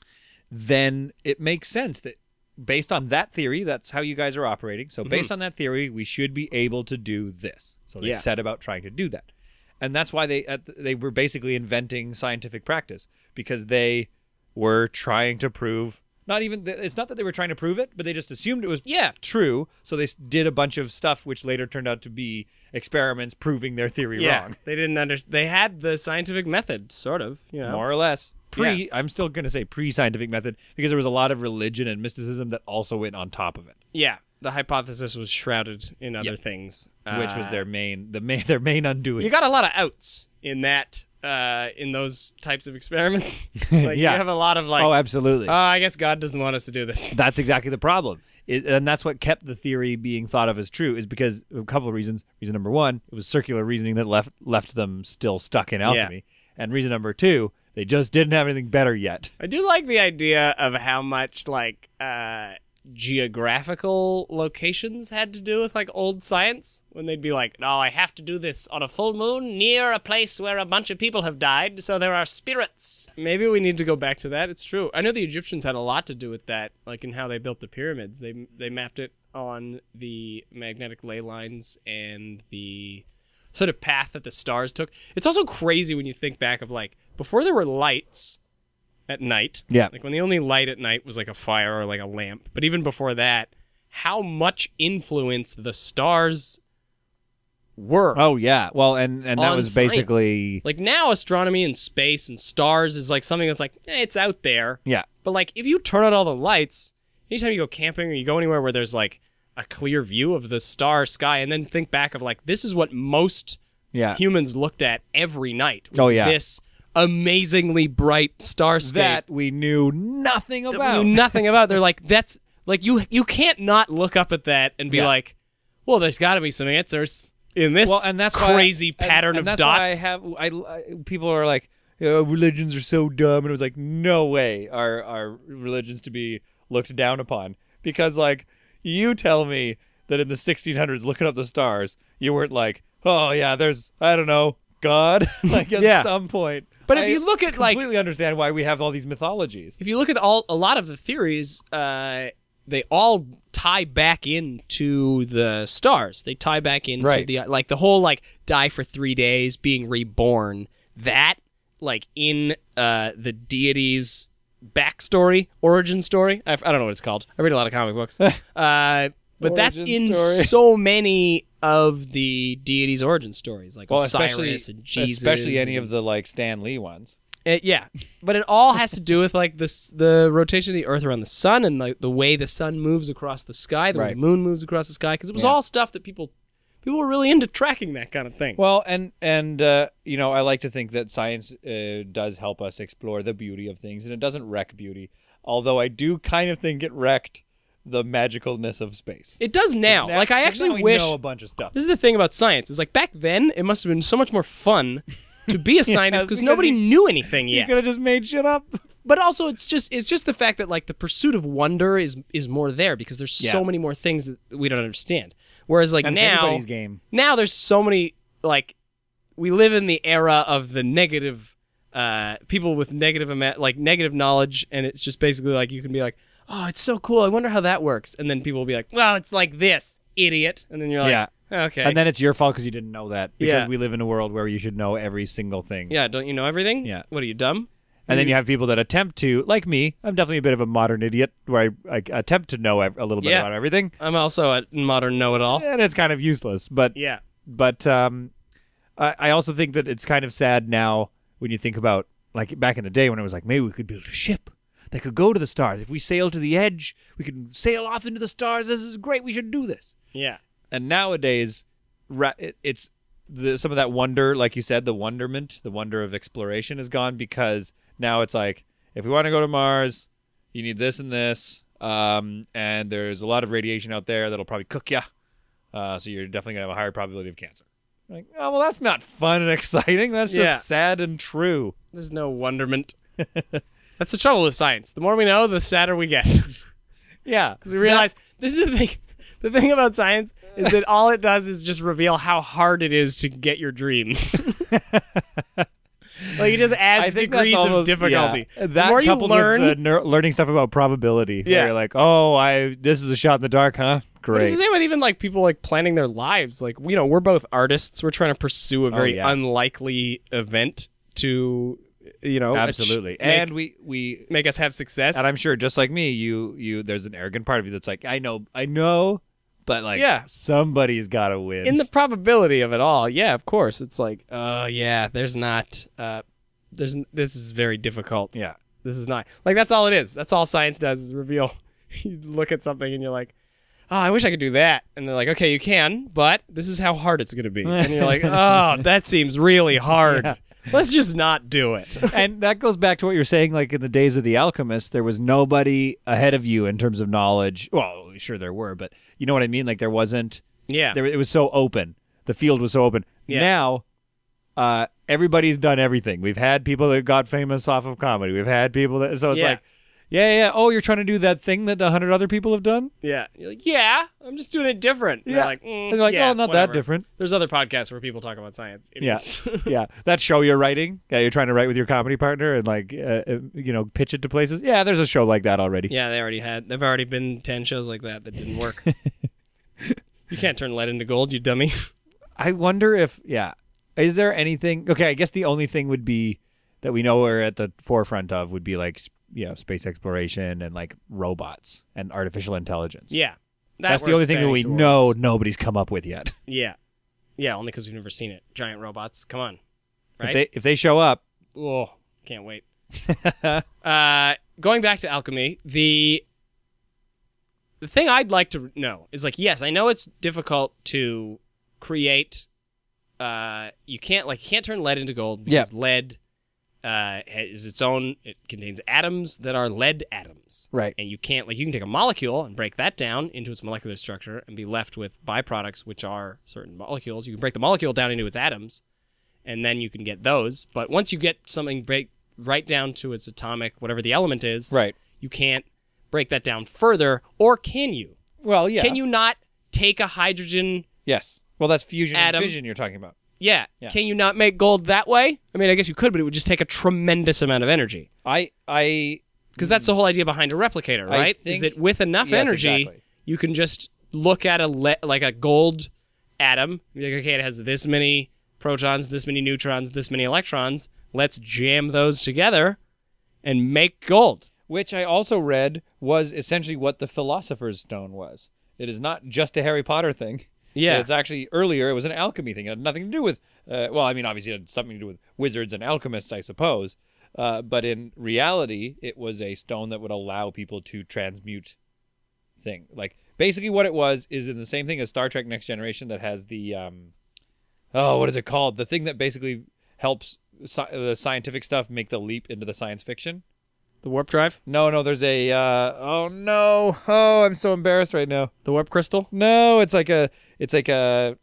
then it makes sense that based on that theory, that's how you guys are operating. So based on that theory, we should be able to do this. So they Yeah. set about trying to do that. And that's why they at, they were basically inventing scientific practice because they were trying to prove not even it's not that they were trying to prove it, but they just assumed it was Yeah. true. So they s- did a bunch of stuff which later turned out to be experiments proving their theory Yeah. wrong, They didn't understand. They had the scientific method, sort of. You know. more or less. Pre, Yeah. I'm still going to say pre-scientific method because there was a lot of religion and mysticism that also went on top of it, Yeah. The hypothesis was shrouded in other Yep. things, which was Uh, their main the main their main undoing. You got a lot of outs in that. Uh, in those types of experiments, like Yeah. you have a lot of like, oh, oh, absolutely. I guess God doesn't want us to do this. That's exactly the problem. It, and that's what kept the theory being thought of as true is because of a couple of reasons. Reason number one, it was circular reasoning that left left them still stuck in alchemy. And reason number two, they just didn't have anything better yet. I do like the idea of how much like uh, geographical locations had to do with like old science when they'd be like, no, I have to do this on a full moon near a place where a bunch of people have died, so there are spirits. Maybe we need to go back to that. It's true. I know the Egyptians had a lot to do with that, like in how they built the pyramids. They they mapped it on the magnetic ley lines and the sort of path that the stars took. It's also crazy when you think back of like before there were lights at night. Yeah. Like when the only light at night was like a fire or like a lamp. But even before that, how much influence the stars were. Oh yeah. Well, and and that On was science. basically Like now astronomy and space and stars is like something that's like, eh, it's out there. yeah. But like if you turn on all the lights, anytime you go camping or you go anywhere where there's like a clear view of the star sky and then think back of like this is what most Yeah. humans looked at every night. was Oh, yeah. This amazingly bright starscape That we knew nothing that about. we knew nothing about. They're like, that's like you you can't not look up at that and be Yeah. like, well, there's got to be some answers in this well, and that's why- crazy and- pattern and of that's dots. Why I have I, I people are like, oh, religions are so dumb, and it was like, no way are are religions to be looked down upon, because like you tell me that in the sixteen hundreds, looking up the stars, you weren't like, oh yeah, there's I don't know God, like at Yeah. some point. But if I you look at, like- completely understand why we have all these mythologies. If you look at all a lot of the theories, uh, they all tie back into the stars. They tie back into Right. the like the whole like die for three days, being reborn. That like in uh, the deity's backstory, origin story. I, I don't know what it's called. I read a lot of comic books. uh, but that's Origin in story. so many of the deity's origin stories, like Well, Osiris especially and Jesus, especially any and- of the like Stan Lee ones. It, yeah, but it all has to do with like this the rotation of the Earth around the sun and like the way the sun moves across the sky, the way Right. the moon moves across the sky, because it was Yeah. all stuff that people people were really into tracking that kind of thing. Well, and and uh, you know, I like to think that science uh, does help us explore the beauty of things, and it doesn't wreck beauty. Although I do kind of think it wrecked the magicalness of space. It does now. Now- like I now actually we wish know a bunch of stuff. this is the thing about science is like back then it must have been so much more fun to be a scientist because because nobody you- knew anything You yet. could have just made shit up. But also, it's just it's just the fact that like the pursuit of wonder is is more there because there's so Yeah. many more things that we don't understand. Whereas like And it's now, anybody's game. now there's so many like we live in the era of the negative uh, people with negative ama- like negative knowledge, and it's just basically like you can be like, oh, it's so cool. I wonder how that works, and then people will be like, well, it's like this, idiot, and then you're like, Yeah. okay, And then it's your fault because you didn't know that. Because Yeah. we live in a world where you should know every single thing. yeah, don't you know everything? Yeah. What are you dumb? And then you have people that attempt to, like me, I'm definitely a bit of a modern idiot where I, I attempt to know ev- a little bit Yeah. about everything. I'm also a modern know-it-all. And it's kind of useless. But Yeah. but um, I, I also think that it's kind of sad now when you think about, like, back in the day when it was like, maybe we could build a ship that could go to the stars. If we sail to the edge, we could sail off into the stars. This is great. We should do this. Yeah. And nowadays, ra- it, it's the, some of that wonder, like you said, the wonderment, the wonder of exploration is gone because now it's like, if we want to go to Mars, you need this and this, um, and there's a lot of radiation out there that'll probably cook you, uh, so you're definitely gonna have a higher probability of cancer. Like, oh well, that's not fun and exciting. That's just Yeah. sad and true. There's no wonderment. That's the trouble with science. The more we know, the sadder we get. Yeah, Because we realize this is the thing. The thing about science is that all it does is just reveal how hard it is to get your dreams. Like it just I adds think that's degrees of almost- difficulty. yeah. The That more you coupled learn, with the ner- learning stuff about probability. where Yeah. you're like, oh, I this is a shot in the dark, huh? but it's Great. the same with even like people like planning their lives. Like you know, we're both artists. We're trying to pursue a very yeah. unlikely event to, you know, ach- Absolutely, make, and we we make us have success. and I'm sure just like me, you you there's an arrogant part of you that's like, I know, I know, but like, Yeah. somebody's got to win. In the probability of it all, yeah, of course, it's like, uh, yeah, there's not, uh, there's this is very difficult. yeah, This is not like that's all it is. That's all science does is reveal. You look at something and you're like, oh, I wish I could do that. And they're like, okay, you can, but this is how hard it's going to be. And you're like, oh, that seems really hard. Yeah. Let's just not do it. and that goes back to what you're saying. Like in the days of the alchemists, there was nobody ahead of you in terms of knowledge. Well, sure there were, but you know what I mean. Like there wasn't. Yeah. There, it was so open. The field was so open. Yeah. Now, uh, everybody's done everything. We've had people that got famous off of comedy. We've had people that. So it's Yeah. like, yeah, yeah. Oh, you're trying to do that thing that a hundred other people have done. Yeah. You're like, yeah, I'm just doing it different. And Yeah. They're like, mm, They're like, yeah, oh, not whatever. that different. There's other podcasts where people talk about science. Yeah, Idiots. yeah. That show you're writing, yeah, you're trying to write with your comedy partner and like, uh, uh, you know, pitch it to places. Yeah, there's a show like that already. Yeah, they already had. There've already been ten shows like that that didn't work. You can't turn lead into gold, you dummy. I wonder if, yeah, is there anything? Okay, I guess the only thing would be that we know we're at the forefront of would be like, you know, space exploration and like robots and artificial intelligence. Yeah, that that's the we're only thing that we expanding know towards. nobody's come up with yet. Yeah, yeah, only because we've never seen it. Giant robots, come on, right? If they if they show up, Oh, can't wait. uh, going back to alchemy, the the thing I'd like to know is like, yes, I know it's difficult to create. Uh, you can't like you can't turn lead into gold because lead uh, is its own. It contains atoms that are lead atoms, right? and you can't like you can take a molecule and break that down into its molecular structure and be left with byproducts, which are certain molecules. You can break the molecule down into its atoms, and then you can get those. But once you get something break right down to its atomic, whatever the element is, Right. you can't break that down further, or can you? Well, yeah. Can you not take a hydrogen? Yes. Well, that's fusion Atom. and fission you're talking about. Yeah. Yeah. Can you not make gold that way? I mean, I guess you could, but it would just take a tremendous amount of energy. I I Because that's the whole idea behind a replicator, I right? think- Is that with enough Yes, energy, exactly. you can just look at a le- like a gold atom. Be like, okay, it has this many protons, this many neutrons, this many electrons. Let's jam those together and make gold. which I also read was essentially what the Philosopher's Stone was. It is not just a Harry Potter thing. Yeah. It's actually earlier. It was an alchemy thing. It had nothing to do with. Uh, well, I mean, obviously, it had something to do with wizards and alchemists, I suppose. Uh, but in reality, it was a stone that would allow people to transmute thing. Like basically, what it was is in the same thing as Star Trek: Next Generation that has the um, oh, what is it called? The thing that basically helps sci- the scientific stuff make the leap into the science fiction. The warp drive? No, no, there's a. Uh, oh no! Oh, I'm so embarrassed right now. The warp crystal? No, it's like a. It's like a.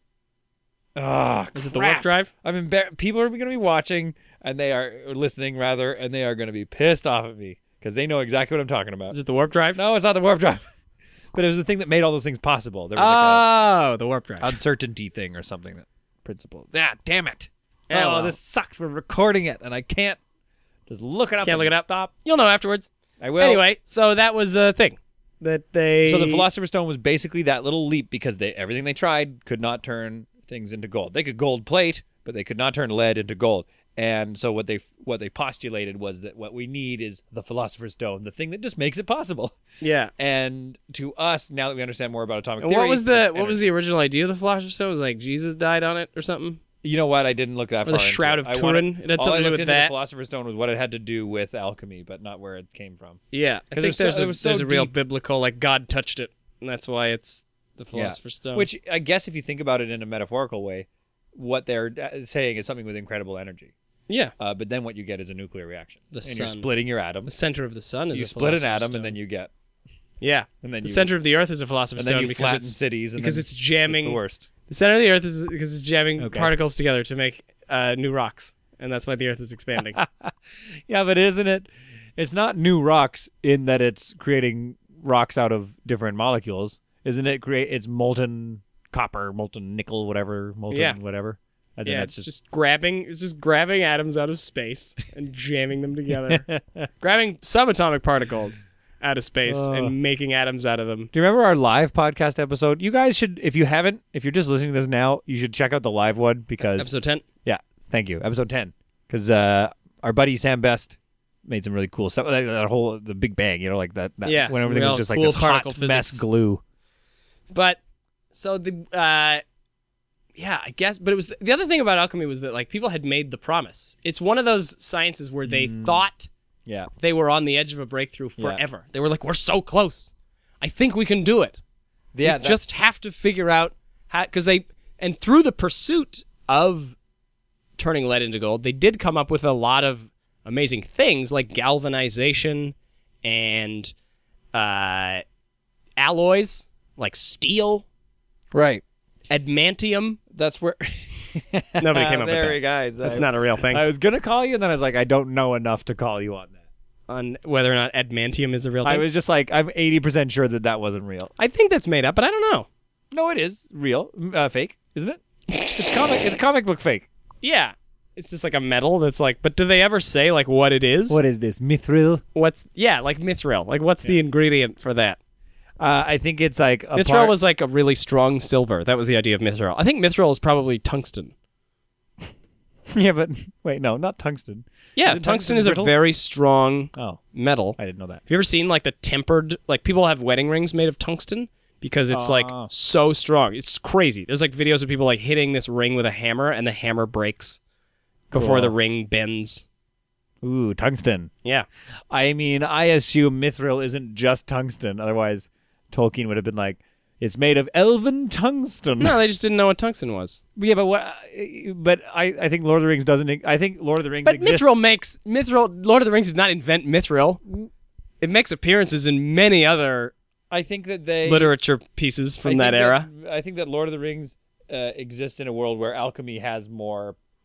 Ah, Is it the warp drive? I'm embar- People are going to be watching, and they are or listening rather, and they are going to be pissed off at me because they know exactly what I'm talking about. Is it the warp drive? No, it's not the warp drive, but it was the thing that made all those things possible. There was like Oh, the warp drive. a uncertainty thing or something. That principle. Ah, damn it! Yeah, oh, well. this sucks. We're recording it, and I can't just look it up. Can't and look it up. Stop. You'll know afterwards. I will. Anyway, so that was a thing that they. So the Philosopher's Stone was basically that little leap because they everything they tried could not turn things into gold. They could gold plate, but they could not turn lead into gold. And so what they what they postulated was that what we need is the Philosopher's Stone, the thing that just makes it possible. Yeah. And to us, now that we understand more about atomic And theory, what was the it's what was the original idea of the Philosopher's Stone? It was like Jesus died on it or something? You know what? I didn't look that Or far. the Shroud into of it. I Turin? wanted- It had all something I to do looked with into that. The Philosopher's Stone was what it had to do with alchemy, but not where it came from. Yeah. I 'Cause think it's so- there's it a, was so there's a real deep. biblical, like God touched it, and that's why it's the Philosopher's Stone. Which I guess if you think about it in a metaphorical way, what they're uh, saying is something with incredible energy. yeah. Uh, but then what you get is a nuclear reaction. The and you're sun. splitting your atom. The center of the sun is You a split an Philosopher's atom, Stone. and then you get, Yeah. and then The you, center of the earth is a Philosopher's and then Stone you because flatten it's cities, and because then it's jamming it's the worst. the center of the earth is because it's jamming Okay. particles together to make uh, new rocks, and that's why the earth is expanding. Yeah, but isn't it? It's not new rocks in that it's creating rocks out of different molecules. Isn't it? Create it's molten copper, molten nickel, whatever, molten Yeah. whatever. I think Yeah, that's it's just, grabbing it's just grabbing atoms out of space and jamming them together. Grabbing subatomic particles out of space Uh. and making atoms out of them. Do you remember our live podcast episode? You guys should, if you haven't, if you're just listening to this now, you should check out the live one because Episode ten. yeah, thank you, episode ten, because uh, our buddy Sam Best made some really cool stuff. That, that whole the Big Bang, you know, like that. that Yeah, when some everything was real just like cool this hot particle mess physics. glue. But so the uh yeah, I guess but it was the other thing about alchemy was that like people had made the promise. It's one of those sciences where they Mm. thought Yeah, they were on the edge of a breakthrough Yeah. forever. They were like, we're so close. I think we can do it. yeah, we that- just have to figure out how, because they, and through the pursuit of turning lead into gold, they did come up with a lot of amazing things like galvanization and uh, alloys like steel, right. adamantium. That's where Nobody came up with there that. we guys. That's I, not a real thing. I was gonna call you, and then I was like, I don't know enough to call you on that. On whether or not adamantium is a real thing. I was just like, I'm eighty percent sure that that wasn't real. I think that's made up, but I don't know. No, it is real, uh, fake, isn't it? It's comic. It's comic book fake. Yeah. It's just like a metal that's like, but do they ever say like what it is? What is this mithril? What's, yeah, like mithril. Like what's the ingredient for that? Uh, I think it's like a Mithril part- was like a really strong silver. That was the idea of mithril. I think mithril is probably tungsten. yeah, but wait, no, not tungsten. Yeah, Is it tungsten tungsten is a brittle? very strong Oh, metal. I didn't know that. Have you ever seen like the tempered, like people have wedding rings made of tungsten because it's like Oh. so strong. It's crazy. There's like videos of people like hitting this ring with a hammer and the hammer breaks before Cool. the ring bends. Ooh, tungsten. Yeah. I mean, I assume mithril isn't just tungsten. Otherwise, Tolkien would have been like, it's made of elven tungsten. No, they just didn't know what tungsten was. Yeah, but what? But I, I think Lord of the Rings doesn't. I think Lord of the Rings But exists. mithril makes mithril. Lord of the Rings did not invent mithril. It makes appearances in many other I think that they literature pieces I from think that era. I think that Lord of the Rings uh, exists in a world where alchemy has more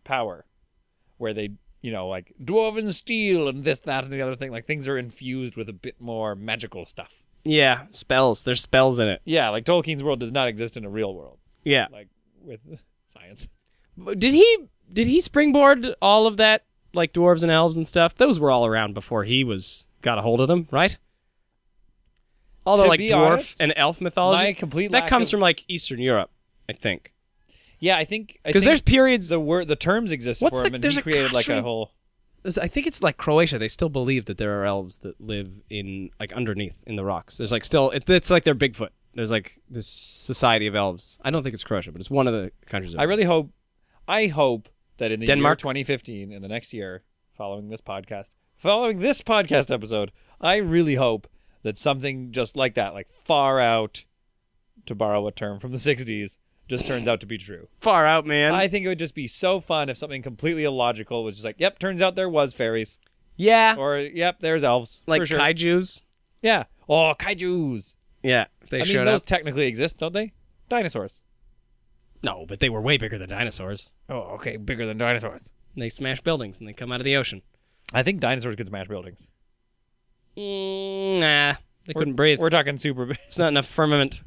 power, where they, you know, like dwarven steel and this, that, and the other thing. Like things are infused with a bit more magical stuff. Yeah, spells. There's spells in it. Yeah, like Tolkien's world does not exist in a real world. Yeah. Like with science. Did he did he springboard all of that, like dwarves and elves and stuff? Those were all around before he was got a hold of them, right? All the To like be dwarf honest, and elf mythology. my complete that lack comes of- from like Eastern Europe, I think. Yeah, I think Because there's periods. the word the terms exist What's for the- him, and there's he a created like a country- whole. I think it's like Croatia. They still believe that there are elves that live in like underneath in the rocks. There's like still it, it's like their Bigfoot. There's like this society of elves. I don't think it's Croatia, but it's one of the countries. I really hope, I hope that in the Denmark? year twenty fifteen, in the next year, following this podcast, following this podcast episode, I really hope that something just like that, like far out, to borrow a term from the sixties, just turns out to be true. far out, man. I think it would just be so fun if something completely illogical was just like, yep, turns out there was fairies. yeah, Or, yep, there's elves. like for sure. kaiju's. Yeah. Oh, kaijus. Yeah, if they I mean, showed those up. technically exist, don't they? Dinosaurs. No, but they were way bigger than dinosaurs. Oh, okay, bigger than dinosaurs. They smash buildings and they come out of the ocean. I think dinosaurs could smash buildings. Mm, nah, they We're- couldn't breathe. We're talking super big. It's not enough firmament.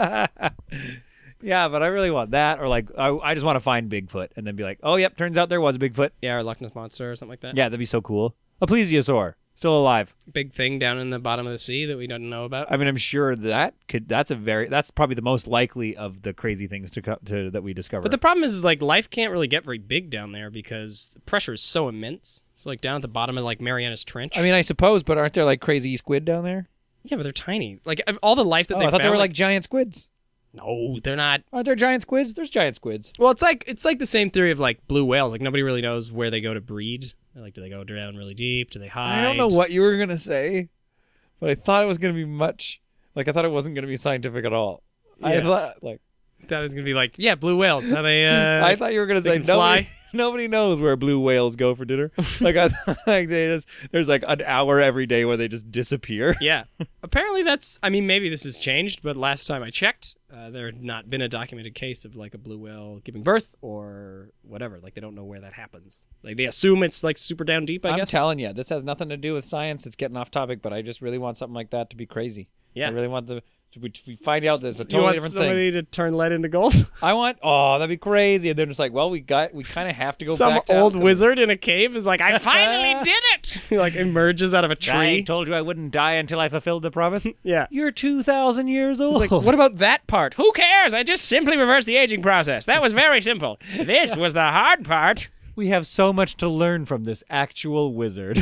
Yeah, but I really want that, or like I, I just want to find Bigfoot and then be like, oh, yep, turns out there was a Bigfoot. Yeah, or Loch Ness monster or something like that. Yeah, that'd be so cool. A plesiosaur, still alive. Big thing down in the bottom of the sea that we don't know about. I mean, I'm sure that could. That's a very. That's probably the most likely of the crazy things to co- to that we discover. But the problem is, is like life can't really get very big down there because the pressure is so immense. So like down at the bottom of like Marianas Trench. I mean, I suppose, but aren't there like crazy squid down there? yeah, but they're tiny. Like of all the life that Oh, they I thought found, they were like giant squids. no, they're not. Aren't there giant squids? There's giant squids. Well, it's like it's like the same theory of like blue whales. Like nobody really knows where they go to breed. Like, do they go down really deep? Do they hide? I don't know what you were gonna say, but I thought it was gonna be much. Like I thought it wasn't gonna be scientific at all. I Yeah. thought like that was gonna be like. Yeah, blue whales. How they? Uh, I thought you were gonna they say can nobody, fly. nobody knows where blue whales go for dinner. Like I like they just there's like an hour every day where they just disappear. Yeah. Apparently that's, I mean, maybe this has changed, but last time I checked, uh, there had not been a documented case of like a blue whale giving birth or whatever. Like they don't know where that happens. Like they assume it's like super down deep, I I'm guess. telling you, this has nothing to do with science. It's getting off topic, but I just really want something like that to be crazy. Yeah. I really want the to we, we find out there's a you totally want different thing. somebody to turn lead into gold? I want oh that'd be crazy, and they're just like, well, we got we kind of have to go Some back to old alchemy. wizard in a cave is like, I finally did it! He like emerges out of a I tree. told you I wouldn't die until I fulfilled the promise. Yeah. You're two thousand years old. It's like, what about that part? Who cares? I just simply reversed the aging process. That was very simple. This was the hard part. We have so much to learn from this actual wizard.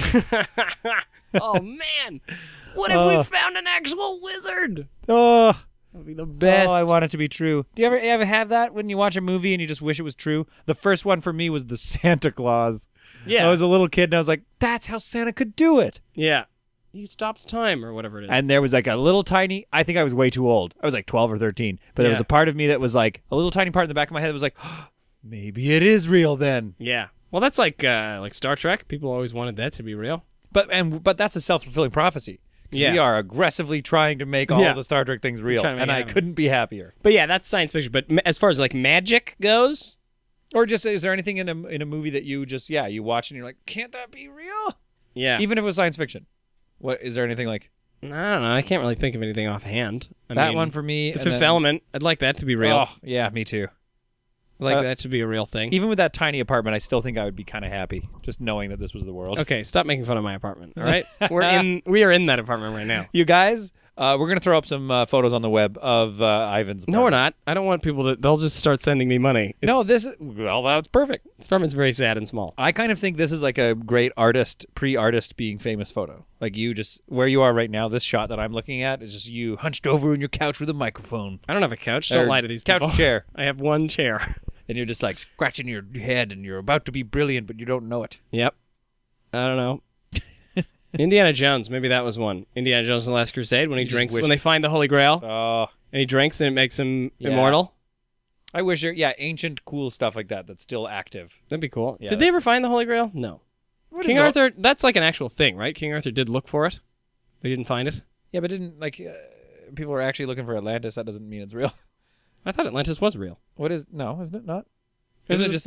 Oh man, what if Uh. we found an actual wizard? oh, That'd be the best. oh, I want it to be true. Do you ever ever have that when you watch a movie and you just wish it was true? The first one for me was the Santa Claus. yeah, I was a little kid and I was like, that's how Santa could do it. yeah. He stops time or whatever it is. And there was like a little tiny, I think I was way too old. I was like twelve or thirteen. But there was Yeah. a part of me that was like, a little tiny part in the back of my head that was like, maybe it is real then. yeah. Well, that's like uh, like Star Trek. People always wanted that to be real. But and but that's a self-fulfilling prophecy. 'Cause Yeah. We are aggressively trying to make all Yeah. of the Star Trek things real. Trying to make And it I happen. couldn't be happier. But yeah, that's science fiction. But ma- as far as like magic goes, Or just, is there anything in a, in a movie that you just, yeah, you watch and you're like, can't that be real? yeah. Even if it was science fiction. What, is there anything like I don't know. I can't really think of anything offhand. I that mean, one for me? The and Fifth then- Element. I'd like that to be real. Oh, yeah, me too. I'd like uh, that to be a real thing. Even with that tiny apartment, I still think I would be kind of happy just knowing that this was the world. Okay, stop making fun of my apartment. All right, we're in. We are in that apartment right now. You guys, uh, we're going to throw up some uh, photos on the web of uh, Ivan's No, we're apartment. not. I don't want people to. They'll just start sending me money. It's, No, this is, well, that's perfect. this apartment's very sad and small. I kind of think this is like a great artist, pre-artist being famous photo. Like you just, where you are right now, this shot that I'm looking at is just you hunched over in your couch with a microphone. I don't have a couch. Or Don't lie to these couch people. chair. I have one chair. And you're just like scratching your head and you're about to be brilliant, but you don't know it. Yep. I don't know. Indiana Jones. Maybe that was one. Indiana Jones and the Last Crusade when he You just drinks wished- when they find the Holy Grail Oh, and he drinks and it makes him Yeah. immortal. I wish there, yeah, ancient cool stuff like that that's still active. That'd be cool. Yeah, Did they ever find the Holy Grail? No. What King is it? Arthur. That's like an actual thing, right? King Arthur did look for it. They didn't find it. Yeah, but didn't like uh, people were actually looking for Atlantis? That doesn't mean it's real. I thought Atlantis was real. What is no? Isn't it not? Isn't Isn't it it- just? A,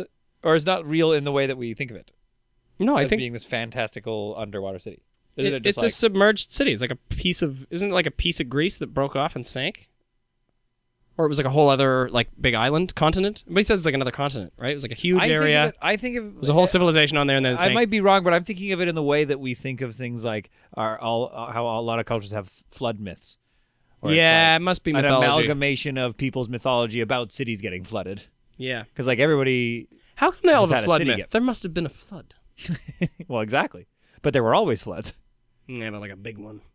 or it's not real in the way that we think of it. No, I as think being this fantastical underwater city. Isn't it, it just it's like, a submerged city. It's like a piece of isn't it like a piece of Greece that broke off and sank? Or it was like a whole other like big island continent. But he says it's like another continent, right? It was like a huge I area. Think of it, I think of There's a whole civilization on there, and then it I sank. might be wrong, but I'm thinking of it in the way that we think of things like our all uh, how a lot of cultures have flood myths. Or it's yeah, like it must be an mythology. amalgamation of people's mythology about cities getting flooded. Yeah. Because like everybody, How come they all Has have a had a flood city myth? get- There must have been a flood. well, exactly. But there were always floods. Yeah, but like a big one.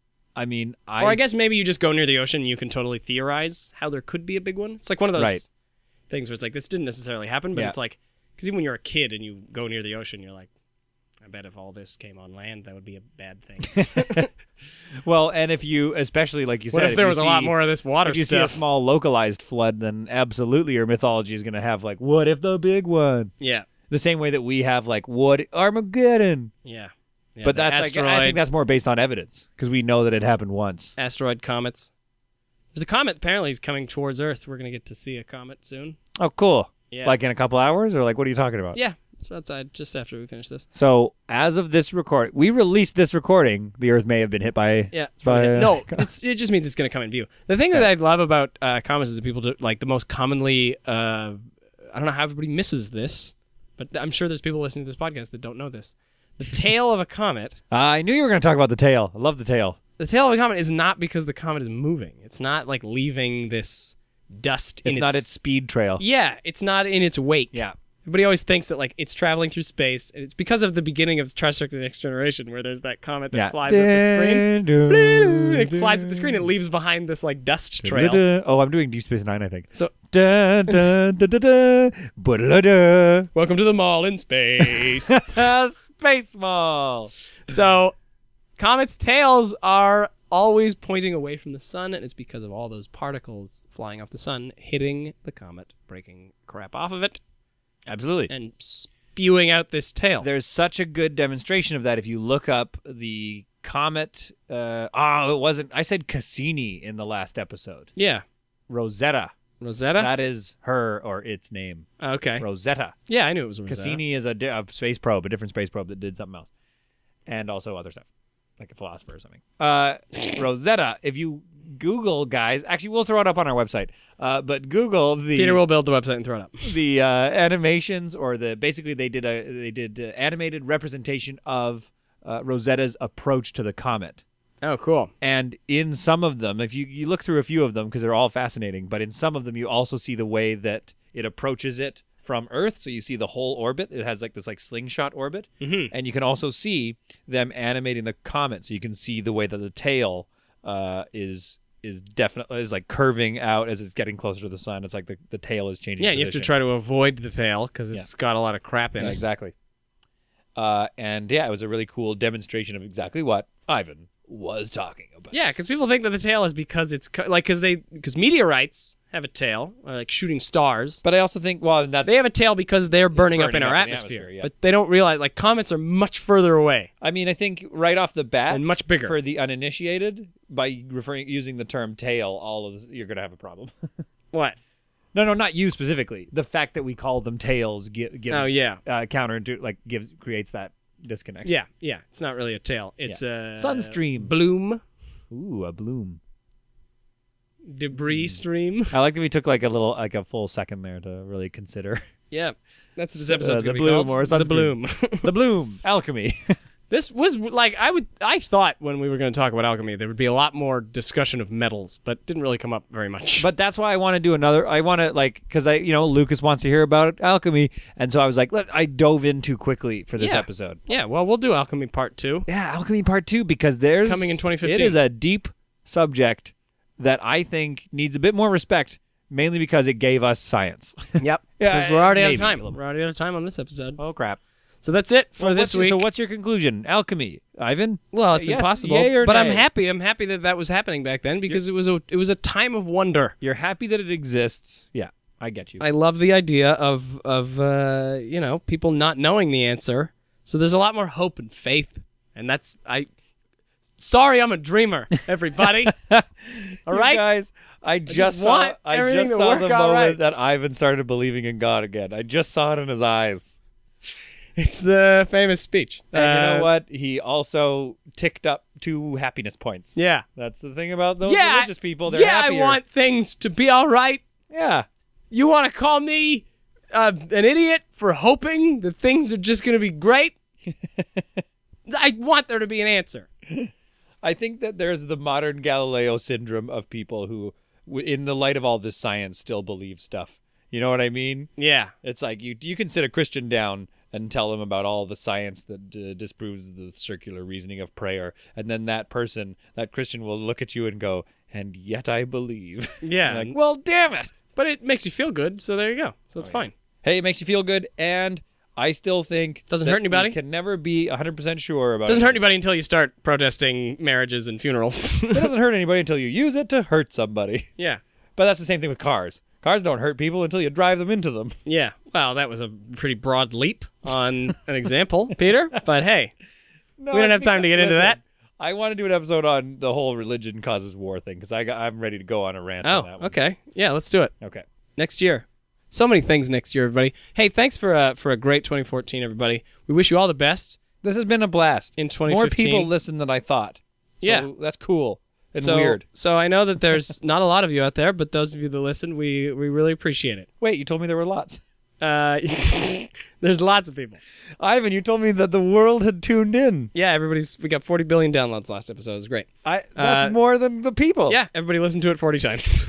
I mean, I Or I guess maybe you just go near the ocean and you can totally theorize how there could be a big one. It's like one of those Right. things where it's like, this didn't necessarily happen, but Yeah. it's like, because even when you're a kid and you go near the ocean, you're like, I bet if all this came on land, that would be a bad thing. well, and if you, especially like you said, What if there you was a lot see- more of this water If you stuff? see a small localized flood, then absolutely your mythology is going to have like, what if the big one? yeah. The same way that we have like, what Armageddon? Yeah. Yeah, but the that's asteroid, like, I think that's more based on evidence because we know that it happened once. asteroid comets. There's a comet apparently is coming towards Earth. We're gonna get to see a comet soon. Oh, cool. Yeah. Like in a couple hours, or like what are you talking about? Yeah. So outside just after we finish this. So as of this record, we released this recording. The Earth may have been hit by. Yeah. It's by, probably, uh, no, it's, it just means it's gonna come in view. The thing that I love about uh, comets is that people do, like the most commonly. Uh, I don't know how everybody misses this, but I'm sure there's people listening to this podcast that don't know this. The tail of a comet. I knew you were going to talk about the tail. I love the tail. The tail of a comet is not because the comet is moving. It's not like leaving this dust It's in not its speed trail. Yeah, it's not in its wake. Yeah. Everybody always thinks that like it's traveling through space, and it's because of the beginning of Star Trek: The Next Generation, where there's that comet that Yeah. flies at the screen. Dun, It flies at the screen and leaves behind this like dust dun, trail. dun. Oh, I'm doing Deep Space Nine, I think. So Dun, dun, dun, dun, dun. Ba-da-da-da. welcome to the mall in space. Space Mall. So comets' tails are always pointing away from the sun, and it's because of all those particles flying off the sun hitting the comet, breaking crap off of it, Absolutely. and spewing out this tail. There's such a good demonstration of that if you look up the comet. Uh, oh, it wasn't. I said Cassini in the last episode. Yeah. Rosetta. Rosetta? That is her or its name. Okay. Rosetta. Yeah, I knew it was Rosetta. Cassini is a, di- a space probe, a different space probe that did something else. And also other stuff, like a philosopher or something. Uh, Rosetta, if you Google, guys, actually, we'll throw it up on our website, uh, but Google the Peter will build the website and throw it up. the uh, animations or the basically they did a they did uh, animated representation of uh, Rosetta's approach to the comet. Oh, cool. And in some of them, if you, you look through a few of them, because they're all fascinating, but in some of them you also see the way that it approaches it from Earth. So you see the whole orbit. It has like this like slingshot orbit. Mm-hmm. And you can also see them animating the comet. So you can see the way that the tail uh, is is definitely is like curving out as it's getting closer to the sun. It's like the, the tail is changing Yeah, and you have to position. try to avoid the tail because it's got a lot of crap in Yeah, it. exactly. Uh, and yeah, it was a really cool demonstration of exactly what Ivan was talking about. Yeah, because people think that the tail is because it's co- like because they because meteorites have a tail, or like shooting stars. But I also think, well, and that's They have a tail because they're burning, up burning in our up in the atmosphere. atmosphere, yeah. But they don't realize like comets are much further away I mean, I think right off the bat, and much bigger. for the uninitiated, by referring using the term tail, all of this, you're going to have a problem. What? no, no, not you specifically. The fact that we call them tails gi- gives Oh yeah, uh, counter like gives creates that disconnect. yeah, yeah. It's not really a tail. It's a Sunstream. bloom, Ooh, a bloom. debris stream. I like that we took like a little, like a full second there to really consider Yeah, that's what this episode's Uh, the gonna be bloom called. or the sunscreen. bloom. the bloom alchemy. This was like I would I thought when we were going to talk about alchemy there would be a lot more discussion of metals, but didn't really come up very much. But that's why I want to do another. I want to like because I, you know, Lucas wants to hear about alchemy, and so I was like, let I dove in too quickly for this Yeah. episode. yeah, well, we'll do alchemy part two. Yeah, alchemy part two because there's Coming in twenty fifteen. It is a deep subject that I think needs a bit more respect, mainly because it gave us science. Yep. Yeah, Because we're already out maybe of time. a little bit. We're already out of time on this episode. oh crap! So that's it for Well, this what's your- week. So what's your conclusion? Alchemy, Ivan? well, it's Yes, impossible, yay or but I'm nay? happy. I'm happy that that was happening back then because it was a it was a time of wonder. You're happy that it exists. Yeah, I get you. I love the idea of of uh, you know people not knowing the answer. So there's a lot more hope and faith, and that's I. Sorry, I'm a dreamer, everybody. All You right? guys, I just, just saw want I everything just to saw work the out moment right. that Ivan started believing in God again. I just saw it in his eyes. It's the famous speech. And you Uh, know what? He also ticked up two happiness points. Yeah. That's the thing about those yeah, religious people. They're yeah, happier. I want things to be all right. Yeah. You want to call me uh, an idiot for hoping that things are just going to be great? I want there to be an answer. I think that there's the modern Galileo syndrome of people who, w- in the light of all this science, still believe stuff. You know what I mean? Yeah. It's like you you can sit a Christian down and tell them about all the science that uh, disproves the circular reasoning of prayer, and then that person, that Christian, will look at you and go, "And yet I believe." Yeah. Like, well, damn it. But it makes you feel good, so there you go. So it's Oh, yeah. fine. Hey, it makes you feel good, and I still think Doesn't that hurt anybody. We can never be one hundred percent sure about. Doesn't hurt anything. anybody until you start protesting marriages and funerals. It doesn't hurt anybody until you use it to hurt somebody. yeah. But that's the same thing with cars. Cars don't hurt people until you drive them into them. Yeah. Well, that was a pretty broad leap on an example, Peter. But hey, No, we don't I have time to think- get into listen, that. I want to do an episode on the whole religion causes war thing because I got, I'm ready to go on a rant Oh, on that one. okay. Yeah, let's do it. Okay. Next year. So many things next year, everybody. Hey, thanks for uh, for a great twenty fourteen, everybody. We wish you all the best This has been a blast. in twenty More fifteen. people listen than I thought. So Yeah. that's cool and so, weird. So I know that there's not a lot of you out there, but those of you that listen, we, we really appreciate it. Wait, you told me there were lots. Uh, there's lots of people. Ivan, you told me that the world had tuned in. Yeah, everybody's. We got forty billion downloads last episode. It was great. I that's Uh, more than the people. Yeah, everybody listened to it forty times.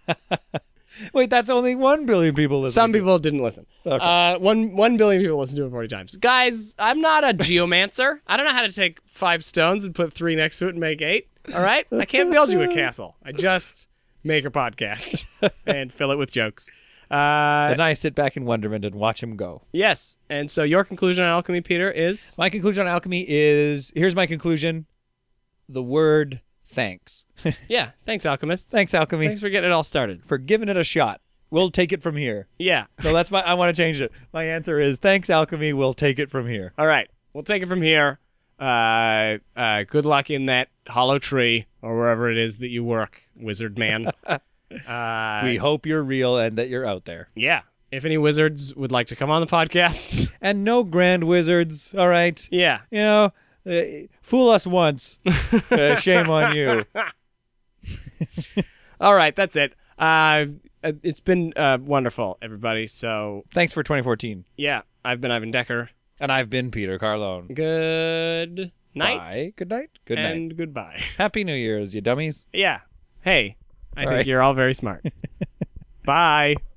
Wait, that's only one billion people listening. Some to it. people didn't listen. Okay. Uh, one one billion people listened to it forty times. Guys, I'm not a geomancer. I don't know how to take five stones and put three next to it and make eight. All right, I can't build you a castle. I just make a podcast and fill it with jokes. Uh, And I sit back in wonderment and watch him go. yes, and so your conclusion on alchemy, Peter, is My conclusion on alchemy is here's my conclusion: the word thanks. yeah. Thanks, alchemists. Thanks, alchemy, Thanks for getting it all started. for giving it a shot. We'll take it from here. Yeah. So that's my. I want to change it. My answer is thanks, alchemy. We'll take it from here. All right, we'll take it from here. Uh, uh, good luck in that hollow tree or wherever it is that you work, wizard man. uh, We hope you're real and that you're out there. yeah. If any wizards would like to come on the podcast, And no grand wizards. All right. yeah. You know, uh, fool us once. uh, shame on you. All right, that's it. Uh, it's been uh, wonderful, everybody. So Thanks for twenty fourteen. yeah, I've been Ivan Decker. And I've been Peter Carlone. Good night Bye. Good night. Good night. and goodbye. Happy New Year's, you dummies. Yeah. Hey, I Sorry. think you're all very smart. Bye.